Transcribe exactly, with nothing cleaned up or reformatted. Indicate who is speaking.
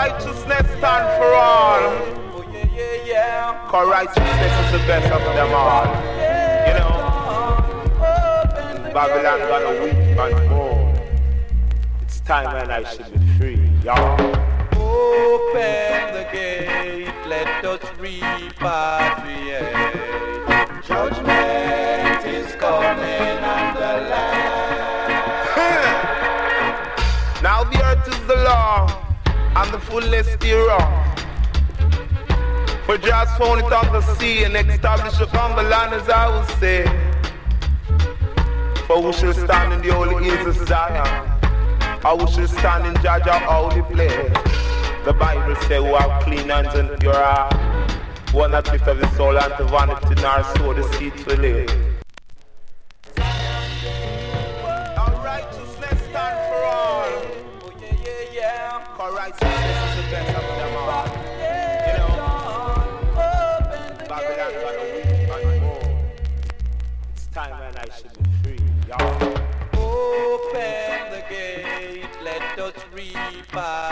Speaker 1: righteousness stand for all.
Speaker 2: Oh yeah, yeah, yeah.
Speaker 1: Cause righteousness is the best of them all. You know, Babylon gonna weep and mourn. It's time when I should be free, y'all.
Speaker 2: Open the gate, let us repatriate. Judgment is coming on the land.
Speaker 1: Now the earth is the law, and the fullness thereof. We just found it on the sea and established upon the land, as I will say. For we shall stand in the holy hills of Zion, or we shall stand in Jaja holy place. The Bible says, who have clean hands and pure heart, who are not lift of the soul unto vanity, nor sow the seed to live. Our righteousness stand for all.
Speaker 2: Oh yeah, yeah, yeah.
Speaker 1: Cause righteousness is the best of them all. You know, Babylon gonna weep and mourn. It's time when I should be free, y'all.
Speaker 2: Open the gate, let us repatriate.